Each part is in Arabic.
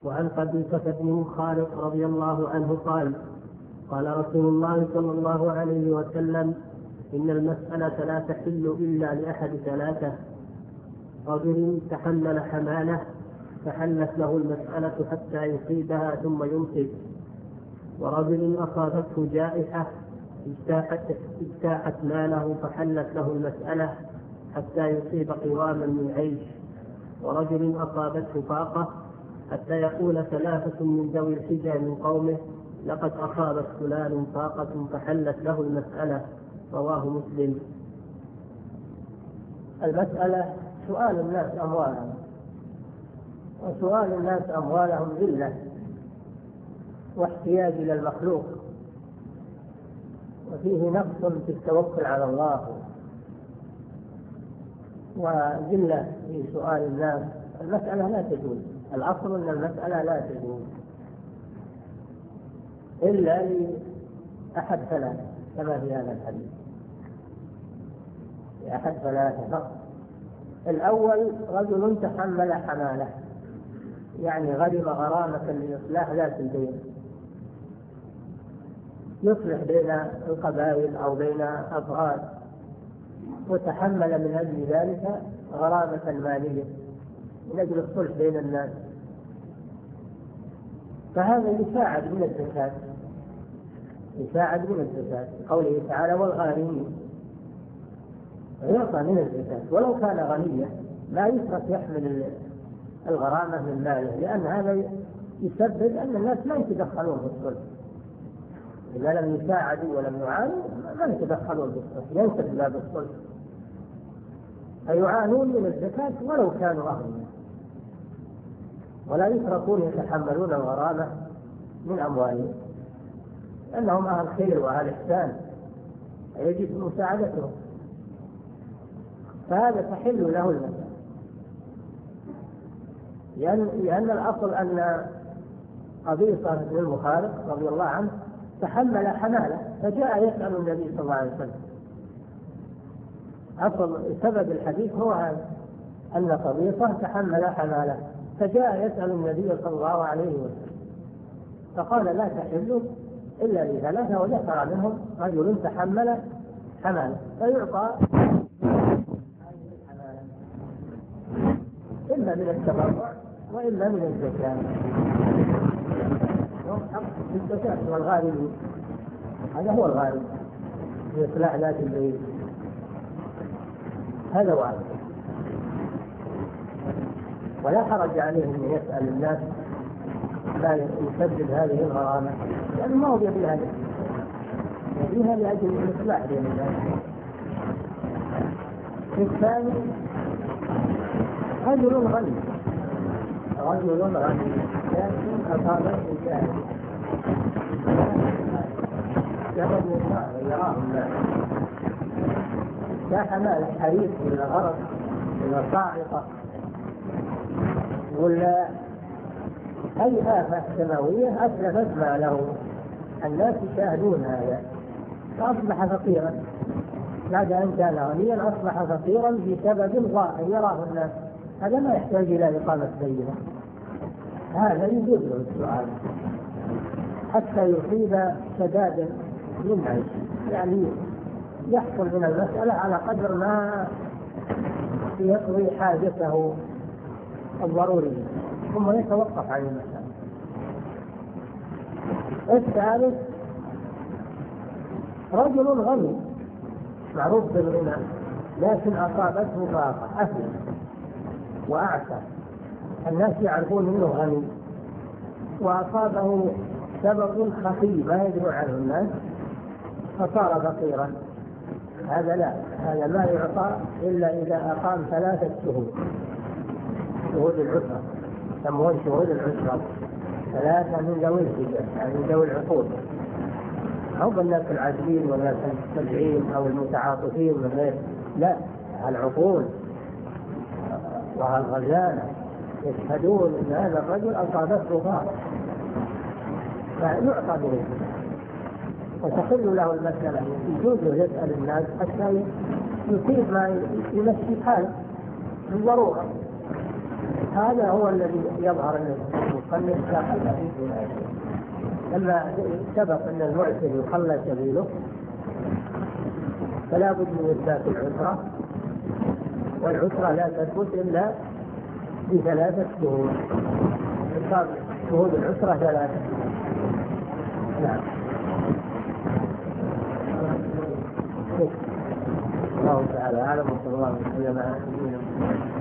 وعن قبيصة بن مخارق رضي الله عنه قال: قال رسول الله صلى الله عليه وسلم: إن المسألة لا تحل إلا لأحد ثلاثة: رجل تحمل حمالة فحلت له المسألة حتى يصيبها ثم يمسك، ورجل أصابته جائحة اجتاحت ماله فحلت له المسألة حتى يصيب قواما من عيش، ورجل أصابته فاقة حتى يقول ثلاثة من ذوي الحجى من قومه: لقد أصابت فلان فاقة فحلت له المسألة. رواه مسلم. المسألة سؤال الناس أموالهم، وسؤال الناس أموالهم ذلة واحتياج إلى المخلوق، وفيه نقص في التوكل على الله وذلة في سؤال الناس. المسألة لا تجوز، الأصل أن المسألة لا تجوز إلا لأحد ثلاثة كما في هذا الحديث، لأحد ثلاثة فقط. الأول: رجل تحمل حمالة، يعني غرم غرامة لإصلاح ذات البين، يصلح بين القبائل أو بين أفراد، وتحمل من أجل ذلك غرامة مالية من أجل الصلح بين الناس، فهذا يساعد من الزكاة، يساعد من الزكاة. قوله تعالى: والغارمين، يعطى من الزكاة ولو كان غنيا، لا يترك يحمل الغرامة من ماله، لأن هذا يسبب أن الناس ما يتدخلون في الصلح. إذا لم يساعدوا ولم يعانوا ما يتدخلون في الصلح، ينسب باب الصلح، فيعانون من الزكاة ولو كانوا أغنياء، ولا يتركون يتحملون الغرامة من أموالهم، لأنهم أهل خير وأهل إحسان يجب مساعدتهم، فهذا تحل له المسألة. لأن الأصل أن قبيصة بن المخارق رضي الله عنه تحمل حمالة فجاء يسأل النبي صلى الله عليه وسلم. أصل سبب الحديث هو هذا، أن قبيصة تحمل حمالة فجاء يسأل النبي صلى الله عليه وسلم، فقال: لا تحل إلا لثلاثة، وذكر منهم رجل تحمل حمالة، فيعطى إما من التبرع وإما من الزكاة. الزكاة والغارم، هذا هو الغارم في إصلاح ذات البين، هذا واحد، ولا حرج عليه أن يسأل الناس لا يسدد هذه الغرامة، لأنه ما هو يبيها، يبيها لأجل الإصلاح بين الناس. الثاني: رجل غني، لكن أصابته جاهل، جرد يراه الناس، كحمال الحريق إلى غرق إلى صاعقة ولا أي آفة سماوية أتلفت ماله، الناس يشاهدون هذا، فأصبح فقيرا. بعد أن كان غنيا أصبح فقيرا بسبب ظاهر يراه الناس، هذا ما يحتاج إلى إقامة بينة، هذا يجوز له السؤال حتى يصيب سدادا من عيش، يعني يحصل من المسألة على قدر ما يقضي حاجته الضرورية، ثم يتوقف عن المسألة. الثالث: رجل غني معروف بالغنى، لكن أصابته فاقة، أفلس وأعسى، الناس يعرفون أنه غني، وأصابه سبب خفي ما يدري عنه الناس فصار فقيرا، هذا لا، هذا ما يعطى إلا إذا أقام 3 شهور، شهود العسرة، يسمون شهود العسرة، 3 من ذوي الحجة، يعني من ذوي العقول، أو الناس العاجلين والناس المستبعين أو المتعاطفين من غير، لا، العقول والغزالة يشهدون أن هذا الرجل أصابته فاقة، فيعطى به وتحل له المسألة، يجوز يسأل الناس حتى يصيب ما يمشي حاله بالضرورة. هذا هو الذي يظهر الناس. فالمساق الحديث لما سبق أن المعسر يخلى سبيله فلا بد من إثبات العسرة، والعسرة لا تثبت إلا ب3 شهور. حساب شهود العسرة 3. نعم. الله تعالى أعلم، وصلى الله وسلم على نبينا محمد.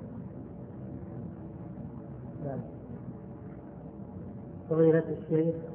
فضيلة الشيخ،